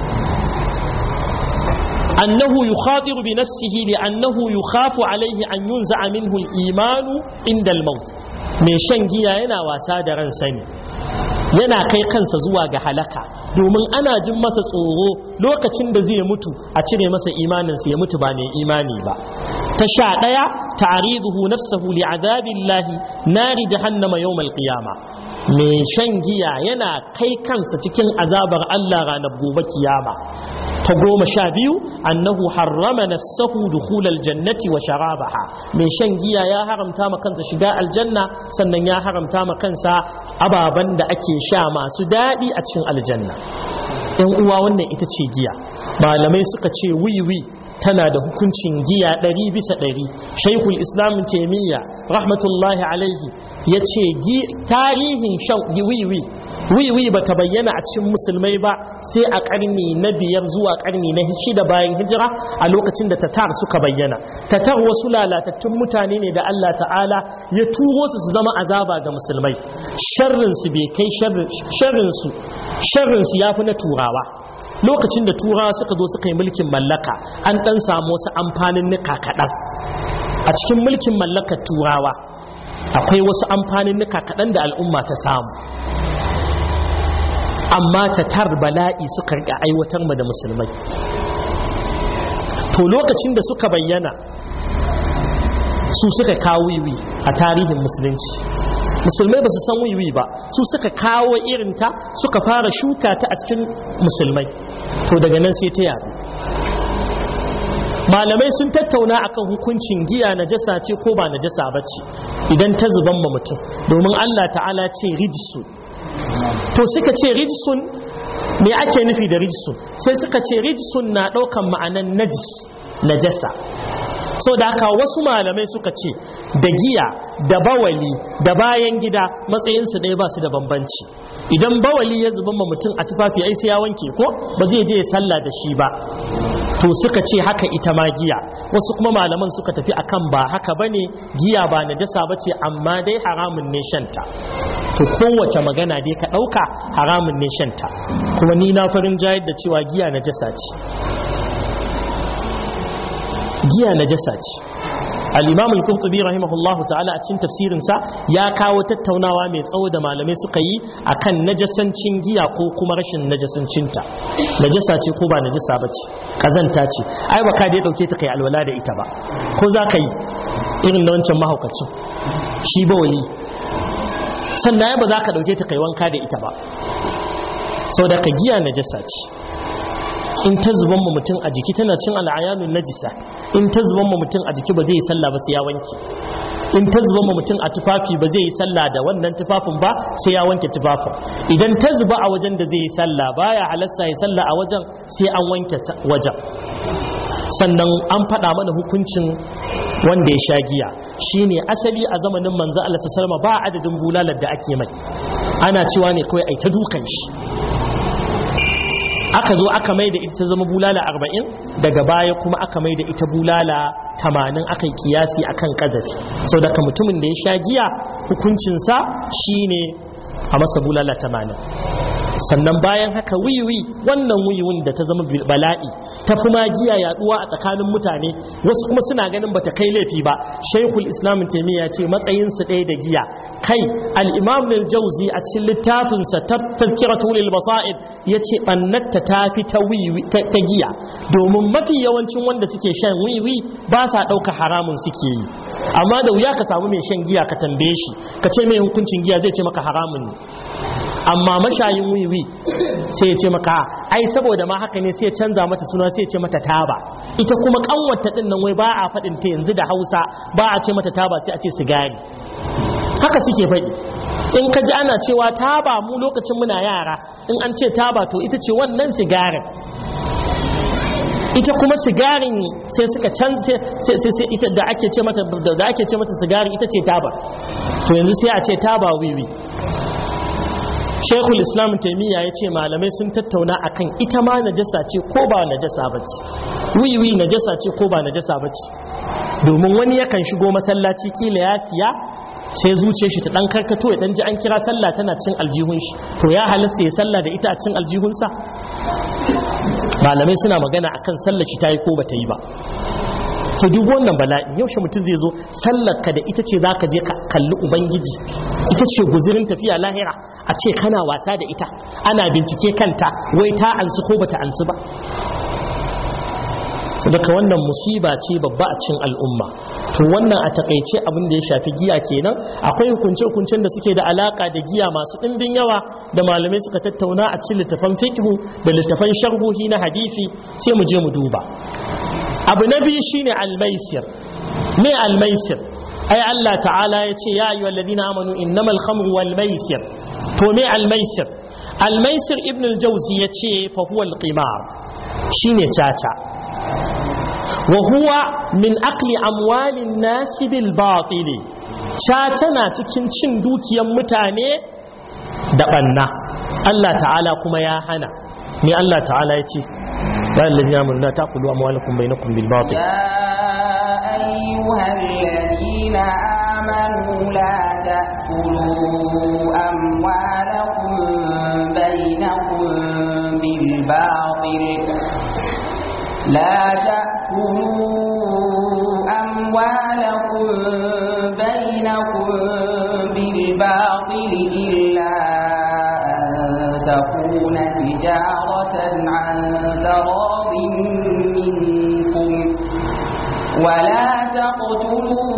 annahu yukhatiru bi nafsihi li annahu yukhafu alayhi an yunza'a minhu al-iman inda al-maut mai shan giya yana wasa da ran sani yana kai kansa zuwa ga halaka domin ana jin masa tsoro lokacin da zai mutu a cire masa imaninsa ya mutu ba mai imani ba ta sha ɗaya ta'riduhu nafsahu li'adabillahi nari jahannama yawmal qiyama mai shan giya yana kai kansa cikin azabar Allah ranar gobe kiyama ta goma sha biyu annahu harrama nafsahu dukhulal jannati wa sharabaha mai shan giya ya haramta ma kansa shiga aljanna sannan ya haramta ma kansa ababan da ake sha masu daɗi a cikin aljanna yan uwa wannan ita ce giya malamai suka ce wiwi tana da hukuncin giya ɗari bisa ɗari shaikul islam taimiyya rahmatullahi alaihi ya ce tarihin shan wiwi wiwi ba ta bayyana a cikin musulmai ba sai a ƙarni na biyar zuwa ƙarni na shida bayan hijira a lokacin da tatar suka bayyana tatar wasu lalatattun mutane ne da Allah ta'ala ya turo su su zama azaba ga musulmai sharrinsu bai kai sharrinsu sharrinsu ya fi na turawa lokacin da turawa suka zo suka yi mulkin mallaka an dan samu wasu amfanin nika kaɗan a cikin mulkin mallakar turawa akwai wasu amfanin nika kaɗan da al'umma ta samu amma ta tar bala'i suka rika aiwatar mu da musulmai to lokacin da suka bayyana su suka kawo wiwi a tarihin musulunci musulmai ba su san wiwi ba su suka kawo irinta suka fara shuka ta a cikin musulmai to daga nan sai ta yaɗu malamai sun tattauna akan hukuncin giya najasa ce ko ba najasa ba ce idan ta zuban ma mutum domin Allah ta'ala ce rijsu to suka ce rijsun me ake nufi da rijsun sai suka ce rijsun na ɗaukan ma'anan najis najasa sau da haka wasu malamai suka ce da giya da bawali da bayan gida matsayinsu ɗaya ba su da bambanci idan bawali ya zuba ma mutum a tufafi ai sai ya wanke ko ba zai je ya sallah da shi ba to suka ce haka ita ma giya wasu kuma malaman suka tafi akan ba haka bane giya ba najasa bace amma dai haramun ne shanta to kowace magana dai ka ɗauka haramun ne shanta kuma ni na farin jayar da cewa giya najasa ce giya najasa ce al-imam al-qurtubi rahimahullahu ta'ala a cikin tafsirinsa ya kawo tattaunawa mai tsawo da malamai suka yi akan najasancin giya ko kuma rashin najasancinta najasa ce ko ba najasa bace kazanta ce ai baka da ya dauke ta kai alwala da ita ba ko za ka yi irin da wancan mahaukacin shi ba wali sannan ai ba za ka dauke ta kai wanka da ita ba saboda ka giya najasa ce in ta zuban mu mutum a jiki tana cin al'ayanun najisa in ta zuban mu mutum a jiki ba zai yi sallah ba sai ya wanke in ta zuba ma mutum a tufafi ba zai yi sallah da wannan tufafin ba sai ya wanke tufafin. Idan ta zuba a wajen da zai yi sallah baya halasta ya sallah a wajen sai an wanke wajen. Sannan an faɗa mana hukuncin wanda ya sha giya shine asali a zamanin manzo Allah sallallahu alaihi wasallam ba adadin bulalar da ake mai, ana cewa ne kawai ai ta dukan shi. Aka zo aka mai da ita ta zama bulala arba'in, daga baya kuma aka mai da ita bulala tamanin, aka yi kiyasi akan kazafi. Sau daga mutumin da ya sha giya hukuncinsa shine a masa bulala tamanin. Sannan bayan haka wiwi, wannan wiwin da ta zama bala'i ta fi magiya yaduwa a tsakanin mutane, wasu kuma suna ganin bata kai laifi ba. Shaykhul Islam Taymiyyah ce matsayin su ɗaya da giya. Kai al-Imam al-Jawzi a cikin littafin sa Tazkiratul lil Basaid yace bannatta tafi ta wiwi ta giya, domin mafi yawancin wanda suke shan wiwi ba sa dauka haramun suke yi. Amma da wuya ka samu mai shan giya ka tambaye shi ka ce mai hukuncin giya zai ce maka haramun ne. Amma mashayin wiwi sai ya ce maka ai saboda ma haka ne sai ya canza mata suna sai ya ce mata taba. Ita kuma kanwata din nan wai ba a fadin ta yanzu da Hausa, ba a ce mata taba sai a ce sigari. Haka suke faɗi. In ka ji ana cewa taba mu lokacin muna yara, in an ce taba to ita ce wannan sigarin. Ita kuma sigarin sai suka canza sai sai ita da ake ce mata da ake ce mata sigari ita ce taba. To yanzu sai a ce taba wiwi. Shaykhul Islam Taymiyyah ya ce malamai sun tattauna akan ita ma najasa ce ko ba najasa bace. Wiwi najasa ce ko ba najasa bace. Domin wani yakan shigo masallaci kila ya siya sai zuciyar shi ta dan karkato ya dan ji an kira sallah tana cin aljihun shi, to ya halasta ya sallah da ita a cin aljihunsa. Malamai suna magana akan sallar shi tayi ko bata yi ba. To duk wannan bala'i yaushe mutum zai zo sallar ka da ita ce zaka je ka kalli ubangiji, ita ce guzurin tafiya lahira, a ce kana wasa da ita ana bincike kanta wai ta ansu ko bata ansu ba. Saboda wannan musiba ce babba a cikin al'umma. To wannan a takeice abin da ya shafi giya kenan. Akwai hukunce-hukuncen da suke da alaka da giya masu dimbin yawa da malamai suka tattauna a cikin littafan fiqh da littafan sharhuhi na hadisi, sai mu je mu duba. Abu na biyu shine al-maisir. Me al-maisir? Ai Allah ta'ala ya ce ya ayyuhal ladina amanu innamal khamru wal maisir. To me al-maisir? Al-maisir Ibn al-Jawzi ya ce fa huwa al-qimar. Shine caca. Wa huwa min akli amwalin nas bil batil. Caca na cikin cin dukiyar mutane da banna. Allah ta'ala kuma ya hana. Me Allah ta'ala ya ce? يا الذين آمنوا لا تأكلوا أموالكم بينكم بالباطل. يا أيها الذين آمنوا لا تأكلوا أموالكم بينكم بالباطل لا تأكلوا أموالكم بينكم بالباطل إلا تكون تجارة عن تراض منكم ولا تقتلوا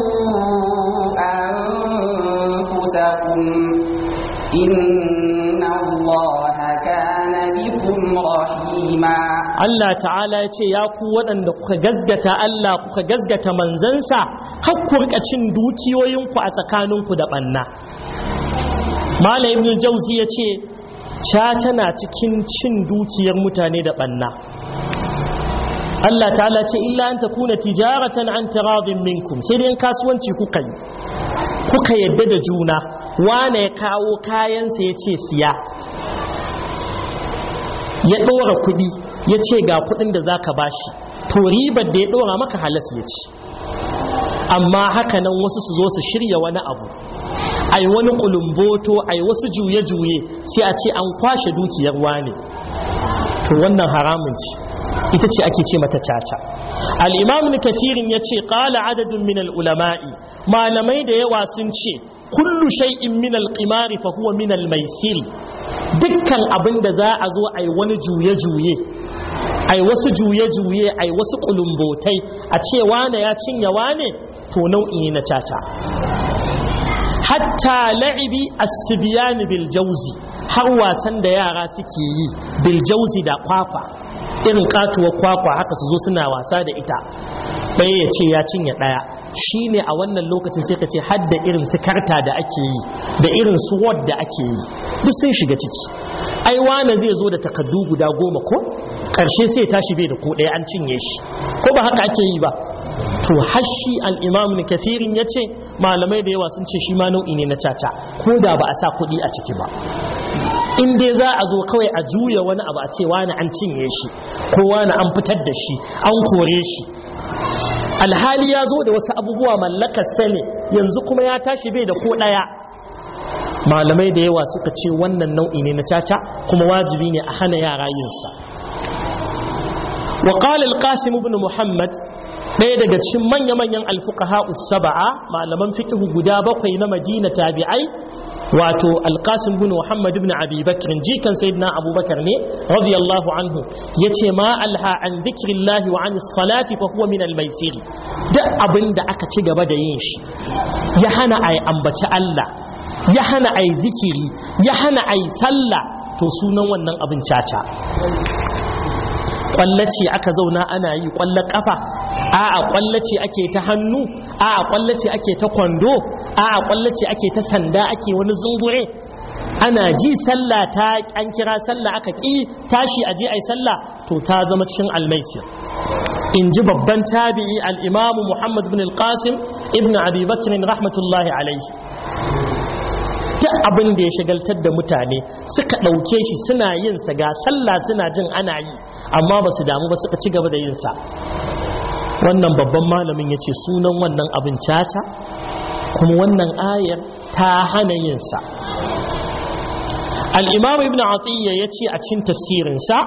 أنفسكم إن الله كان بكم رحيما. Allah ta'ala ya ce ya ku waɗanda kuka gazgata Allah kuka gazgata manzansa har ku rika cin dukiyoyinku a tsakaninku da ɓanna. Malam Ibn Jawzi ya ce caca na cikin cin dukiyar mutane da ɓanna. Allah ta'ala ce illa an takuna tijaratan an taradin minkum, sai dai kasuwanci kuka yi kuka yadda da juna, wane ya kawo kayansa ya ce siya, ya ɗora kuɗi ya ce ga kuɗin da za ka bashi, to ribar da ya ɗora maka halas ya ci. Amma haka nan wasu su zo su shirya wani abu, ai wani kulumboto, ai wasu juye-juye, sai a ce an kwashe dukiyar wane, to wannan haramun ce, ita ce ake ce mata caca. Al-Imam Ibn Kathir ya ce qala adadun min al-ulama'i, malamai da yawa sun ce kullu shay'in min al-qimar fa huwa min al-maisir. Dukkan abin da za a zo ai wani juye-juye, ai wasu juye-juye, ai wasu kulumbotai, a ce wane ya cinye wane, to nau'i ne na caca. Hatta la'ibi as-sibyan bil jawzi, har wasan da yara suke yi bil jawzi da kwakwa, irin katuwar kwakwa haka su zo suna wasa da ita, ɗaya ya ce ya cinye ɗaya, shine a wannan lokacin sai ka ce hadda irin su karta da ake yi da irin su word da ake yi duk sun shiga ciki. ai wane zai zo da takaddu guda goma ko karshe sai tashi bai da ko ɗaya an cinye shi ko ba haka ake yi ba. to hashi al-imam ibn kathir yace malamai da yawa sun ce shi ma nau'i ne na caca ko da ba a sa kuɗi a ciki ba. in dai za a zo kawai a juya wani abu a ce wani an cinye shi ko wani an fitar da shi an kore shi alhali ya zo da wasu abubuwa mallakar sane yanzu kuma ya tashi bai da ko ɗaya. malamai da yawa suka ce wannan nau'i ne na caca kuma wajibi ne a hana yara yinsa. wa qala al-qasim ibn muhammad ɗaya daga cikin manya-manyan alfuqaha us-sab'a malaman fiqh guda bakwai na Madina tabi'ai wato al-qasim ibn muhammad ibn abi bakr jikan sayyidina abubakar ne radiyallahu anhu yace ma alha an dhikrillahi wa an as-salati fa huwa min al-maisir. duk abinda aka ci gaba da yin shi ya hana ai ambaci Allah ya hana ai zikiri ya hana ai sallah to sunan wannan abin caca. kwallace aka zauna ana yi kwallar kafa, a'a kwallace ake ta hannu, a'a kwallace ake ta kwando, a'a kwallace ake ta sanda ake wani zungure. ana ji sallah ta an kira sallah aka ki tashi aje ai sallah to ta zama cikin almaisir. in ji babban tabi'i al-imamu Muhammad ibn al-Qasim ibn Abi Bakr rahmatullahi alaihi. ta abin da ya shagaltar da mutane suka ɗauke shi suna yin sa ga sallah suna jin ana yi amma ba su damu ba suka ci gaba da yin sa. wannan babban malamin ya ce sunan wannan abin caca kuma wannan ayar ta hana yin sa. al-imam ibn Atiyya ya ce a cikin tafsirinsa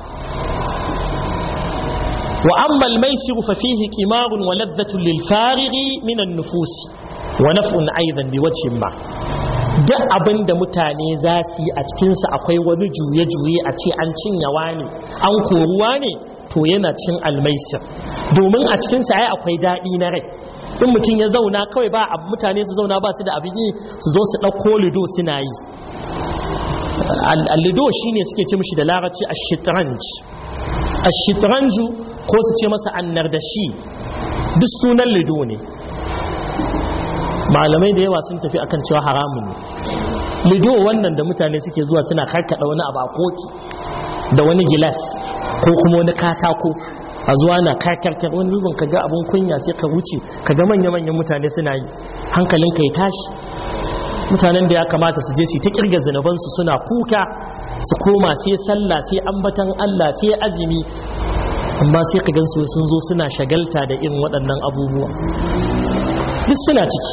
wa amma al-maisir fa fihi qimarun wa ladhatun lil farighi min an-nufus wa naf'un aidan bi wajhin ma. duk abin da mutane za su yi a cikinsa akwai wani juye-juye a ce an cinyawa ne an koruwa ne to yana cin almaisir domin a cikinsa ai akwai daɗi na rai. in mutum ya zauna kawai ba mutane su zauna ba su da abin yi su zo su ɗauko lido suna yi. al-lido shine suke ce mishi da larabci ash-shitranj ash-shitranju ko su ce masa annardashi duk sunan lido ne. malamai da yawa sun tafi akan cewa haramun ne. lido wannan da mutane suke zuwa suna karkada wani abu a koki da wani gilas ko kuma wani katako a zuwa na karkarkar wani zubin kaga abun kunya sai ka wuce kaga manya-manyan mutane suna yi hankalinka ya tashi. mutanen da ya kamata su je su ta kirga zinabansu suna kuka su koma sai sallah sai ambatan Allah sai azumi amma sai ka gansu sun zo suna shagalta da irin waɗannan abubuwa duk suna ciki.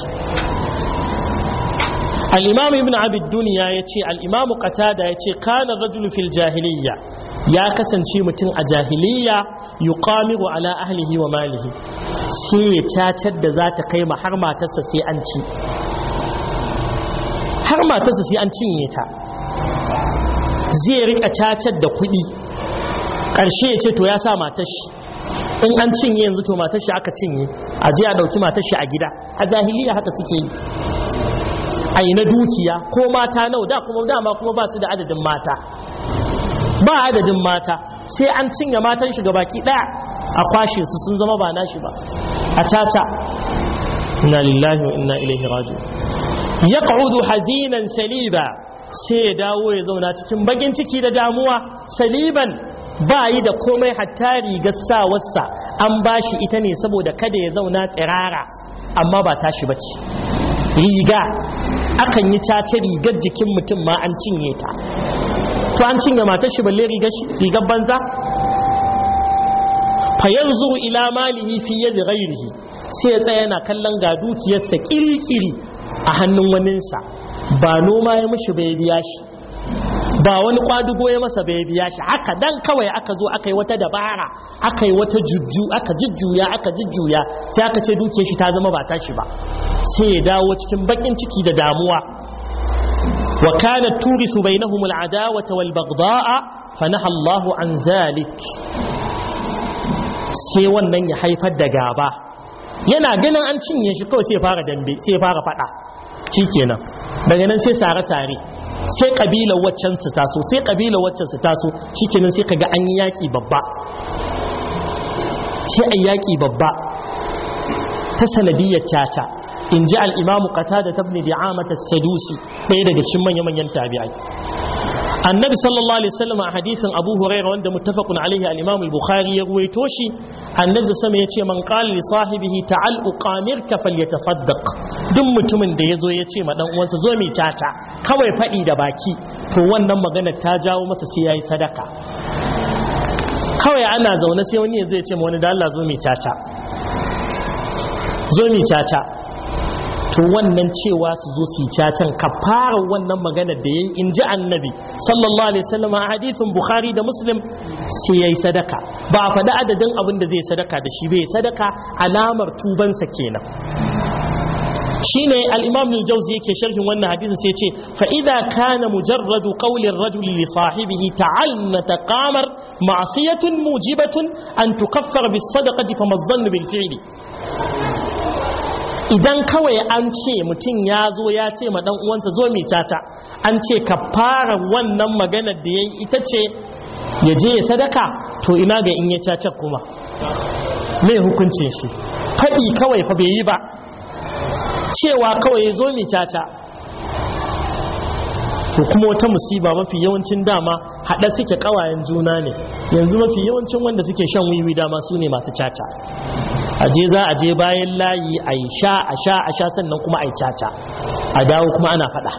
al-imam ibn abid duniya ya ce al-imam qatada ya ce kana rajulu fil jahiliyya ya kasance mutum a jahiliyya yuqamiru ala ahlihi wa malihi sai ya cacar da za ta kai ma har matarsa sai an ci har matarsa sai an cinye ta. zai rika cacar da kuɗi ƙarshe ya ce to ya sa matar shi in an cinye yanzu to matar shi aka cinye a je a dauki matar shi a gida. a jahiliya haka suke yi a yi na dukiya ko mata nau da kuma dama kuma ba su da adadin mata ba adadin mata sai an cinye matan shi gabaki daya a kwashe su sun zama ba nashi ba a caca. inna lillahi wa inna ilaihi raji'un. yaq'udu hazinan saliba sai ya dawo ya zauna cikin bagin ciki da damuwa saliban ba yi da komai hatta rigar sawarsa an bashi ita ne saboda kada ya zauna tsirara amma ba tashi bace. riga akan yi cace rigar jikin mutum ma an cinye ta to an cinye matar shi balle rigar shi rigar banza. fa yanzu ila malihi fi yadi ghairihi sai ya tsaya yana kallon ga dukiyarsa kirikiri a hannun waninsa ba noma ya mishi bai biya shi ba wani kwadugo ya masa bai biya shi haka dan kawai aka zo aka yi wata dabara aka yi wata jujju aka jujjuya aka jujjuya sai aka ce dukiyar shi ta zama ba tashi ba sai ya dawo cikin bakin ciki da damuwa. wa kanat turisu bainahum al'adawata wal baghdha'a fanaha Allahu an zalik sai wannan ya haifar da gaba yana ganin an cinye shi kawai sai ya fara dambe sai ya fara fada shikenan daga nan sai sare sare sai kabilar waccan su taso sai kabilar waccan su taso shikenan sai kaga an yi yaki babba sai an yaki babba ta sanadiyyar caca in ji al-imamu qatada ibn di'amah as-sadusi ɗaya daga cikin manya-manyan tabi'ai. annabi sallallahu alaihi wasallam a hadisin abu hurairah wanda muttafaqun alaihi al-imam al-bukhari ya ruwaito shi annabi sama ya ce man qala li sahibihi ta'al uqamirka falyatasaddaq duk mutumin da yazo ya ce ma dan uwansa zo mi caca kawai fadi da baki to wannan magana ta jawo masa sai yayi sadaka. kawai ana zaune sai wani yazo ya ce ma wani da Allah zo mi caca zo mi caca to wannan cewa su zo su yi cacan ka fara wannan magana da yayi in ji annabi sallallahu alaihi wasallam a hadisin bukhari da muslim sai yayi sadaka ba a faɗi adadin abin da zai sadaka da shi bai sadaka alamar tubansa kenan. shine al-imam al-jawzi yake sharhin wannan hadisin sai ce fa idza kana mujarradu qawli ar-rajul li sahibihi ta'al nataqamar ma'siyatun mujibatun an tukaffara bis-sadaqati famadh-dhannu bil-fi'li. idan kawai an ce mutum ya zo ya ce ma dan uwansa zo mai caca an ce ka fara wannan maganar da yayi ita ce ya je ya sadaka to ina ga in ya caca kuma me hukuncin shi faɗi kawai fa bai yi ba cewa kawai ya zo mai caca to kuma wata musiba mafi yawancin dama haɗa suke ƙawayen juna ne yanzu mafi yawancin wanda suke shan wiwi dama su ne masu caca aje za a je bayan layi a yi sha a sha a sha sannan kuma a yi caca a dawo kuma ana faɗa.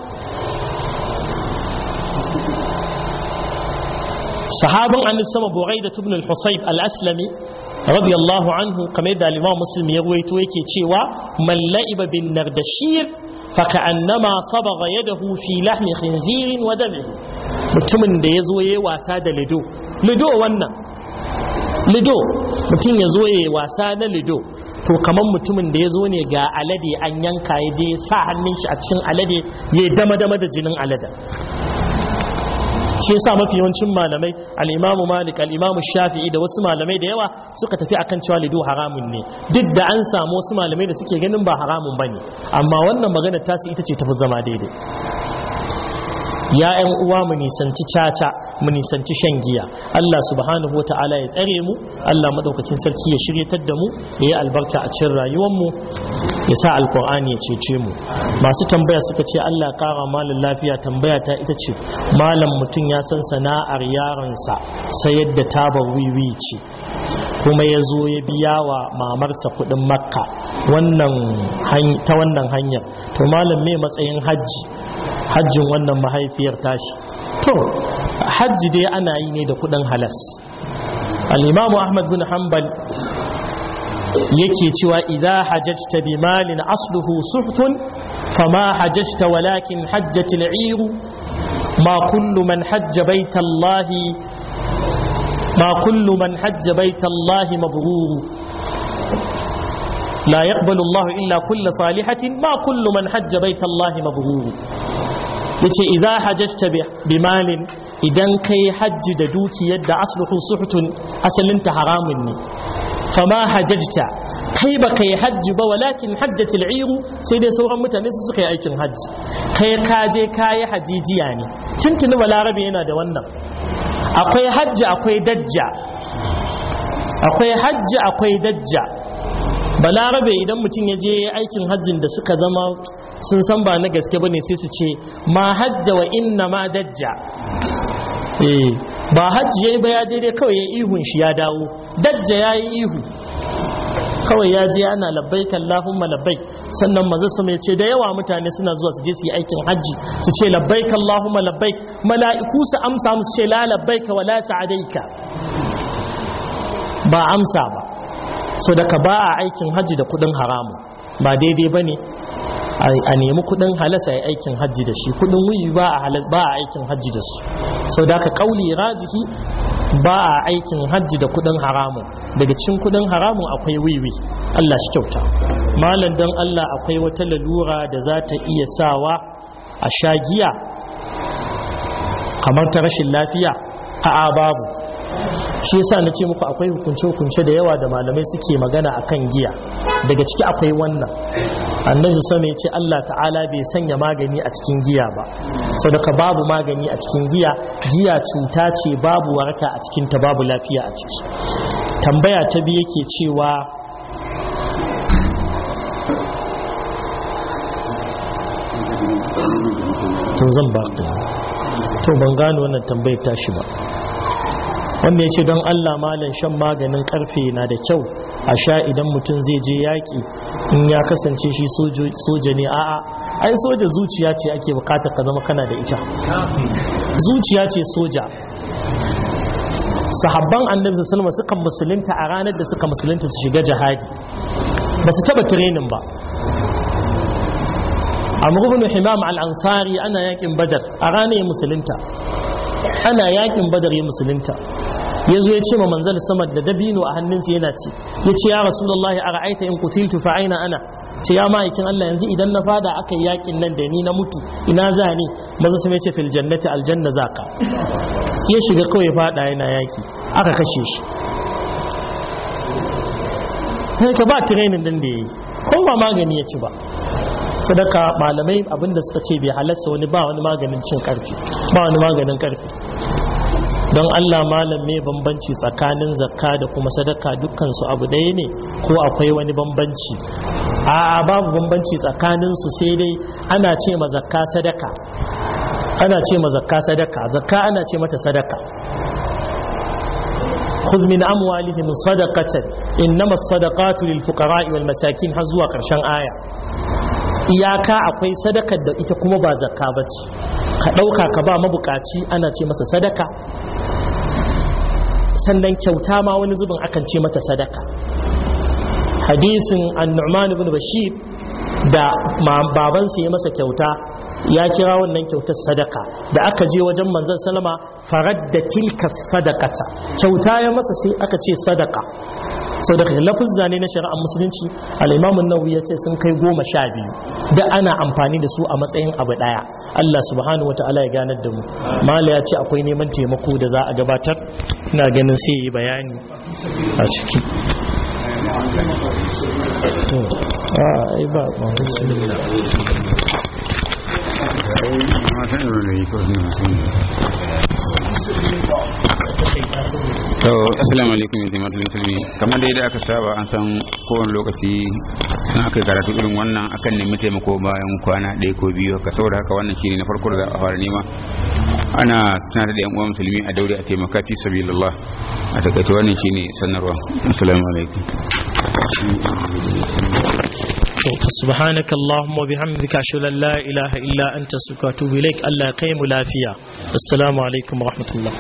sahabin annabi sama Buraida ibn al-Husayb al-Aslami radiyallahu anhu kamar da al-Imam Muslim ya ruwaito yake cewa man la'iba bin nardashir fa ka'annama sabagha yadahu fi lahmi khinzirin wa damihi mutumin da yazo yayi wasa da lido lido wannan lido mutum ya zo ya wasa na lido to kamar mutumin da ya zo ne ga alade an yanka ya je sa hannun shi a cikin alade ya dama-dama da jinin alada. shi yasa mafi yawancin malamai al-imamu malik al-imamu shafi'i da wasu malamai da yawa suka tafi akan cewa lido haramun ne duk da an samu wasu malamai da suke ganin ba haramun bane amma wannan magana ta su ita ce tafi zama daidai. ya ƴan uwa mu nisanci caca mu nisanci shan giya Allah subhanahu wata'ala ya tsare mu Allah madaukakin sarki ya shiryatar da mu ya yi albarka a cikin rayuwar mu ya sa alqur'ani ya cece mu. masu tambaya suka ce Allah ya kara malam lafiya tambaya ta ita ce malam mutum ya san sana'ar yaronsa sayar da tabar wiwi ce kuma ya zo ya biya wa mamarsa kudin makka wannan ta wannan hanyar to malam me matsayin hajji hajjin wannan mahaifiyar tashi to hajji dai ana yi ne da kudin halas. al-imamu ahmad bin hanbal yake cewa idza hajjata bi malin asluhu suhtun fama hajjata walakin hajjat al-'ir ma kullu man hajja bayta allah ma kullu man hajja bayta allah mabrur la yaqbalu allah illa kull salihatin ma kullu man hajja bayta allah mabrur. yace idza hajjata bi malin idan kai hajji da dukiyar da asluhu suhtun asalin ta haramun ne fama hajjata kai ba kai hajji ba walakin hajjatul 'ir sai dai sauran mutane su suka yi aikin hajji kai ka je kai hajijiya ne tuntuni balarabe yana da wannan akwai hajji akwai dajja akwai hajji akwai dajja balarabe idan mutum ya je aikin hajjin da suka zama sun san ba na gaske bane sai su ce ma hajja wa inna ma dajja eh ba hajji yayi ba ya je dai kawai ya ihun shi ya dawo dajja yayi ihu kawai ya je ana labbaik Allahumma labbaik sannan manzo sama ya ce da yawa mutane suna zuwa su je su yi aikin hajji su ce labbaik Allahumma labbaik mala'iku su amsa musu ce la labbaik wa la sa'adaika ba amsa ba so daga ba a aikin hajji da kudin haramu ba daidai bane a nemi kudin halasa ya aikin hajji da shi kudin wuyi ba a ba a aikin hajji da su so daga kauli rajihi ba a aikin hajji da kudin haramun daga cikin kudin haramun akwai wiwi Allah shi kyauta malam dan Allah akwai wata lalura da za ta iya sawa a sha giya kamar ta rashin lafiya a'a babu shi yasa na ce muku akwai hukunce-hukunce da yawa da malamai suke magana akan giya daga ciki akwai wannan annabi sama ya ce Allah ta'ala bai sanya magani a cikin giya ba saboda babu magani a cikin giya giya cuta ce babu waraka a cikin ta babu lafiya a ciki tambaya ta biyu yake cewa to zan baka to ban gano wannan tambayar tashi ba. wanda ya ce don Allah malam shan maganin karfe na da kyau a sha idan mutum zai je yaƙi in ya kasance shi soja ne. a'a ai soja zuciya ce ake bukata ka zama kana da ita, zuciya ce soja. sahabban annabi sallallahu alaihi wasallam suka musulunta a ranar da suka musulunta su shiga jihadi, ba su taba training ba. Amr ibn Himam al-Ansari ana yakin Badar a ranar ya musulunta, ana yakin Badar ya musulunta. yazo ya ce ma manzal sama da dabino a hannunsa yana ci, ya ce ya rasulullahi ara'aita in qutiltu fa aina ana, ce ya ma'aikin Allah yanzu idan na fada aka yi yakin nan da ni na mutu ina za ni? manzo sai ya ce fil jannati aljanna zaka. ya shiga kawai fada yana yaki aka kashe shi. sai ka ba training din da yayi ko ba magani ya ci ba. sadaka malamai abinda suka ce bai halarsa wani ba wani maganin cin karfi, ba wani maganin karfi. don Allah malam me bambanci tsakanin zakka da kuma sadaka, dukkan su abu ɗaya ne ko akwai wani bambanci? a babu bambanci tsakanin su, sai dai ana ce ma zakka sadaka, ana ce ma zakka sadaka, zakka ana ce mata sadaka. khudh min amwalihim sadaqatan innama as-sadaqatu lil fuqara'i wal masakin, har zuwa karshen aya. iyaka akwai sadakar da ita kuma ba zakka bace, ka dauka ka ba mabukaci ana ce masa sadaka. sannan kyauta ma wani zubin akan ce mata sadaka. hadisin an-Nu'man ibn Bashir da babansa ya masa kyauta, ya kira wannan kyautar sadaka. da aka je wajen manzon sallama faradda tilka sadaqata, kyauta ya masa sai aka ce sadaka. sau da lafuzza ne na shari'ar musulunci. al-Imam an-Nawawi ya ce sun kai goma sha biyu da ana amfani da su a matsayin abu daya. Allah subhanahu wata'ala ya ganar da mu. mala ya ce akwai neman taimako da za a gabatar, ina ganin sai yi bayani a ciki. to a ai ba ba bismillah. to assalamu alaikum jama'a musulmi, kamar da yadda aka saba an san kowane lokaci in aka karatu irin wannan akan nemi taimako bayan kwana ɗaya ko biyu ka saboda haka wannan shine na farko da za a fara nema. ana tunatar da yan uwa musulmi a daure a taimaka fi sabilillah. a takaice wannan shine sanarwa. assalamu alaikum. سبحانك اللهم وبحمدك أشهد أن لا إله إلا أنت أستغفرك وأتوب إليك. الله يقيم لافيا. السلام عليكم ورحمة الله.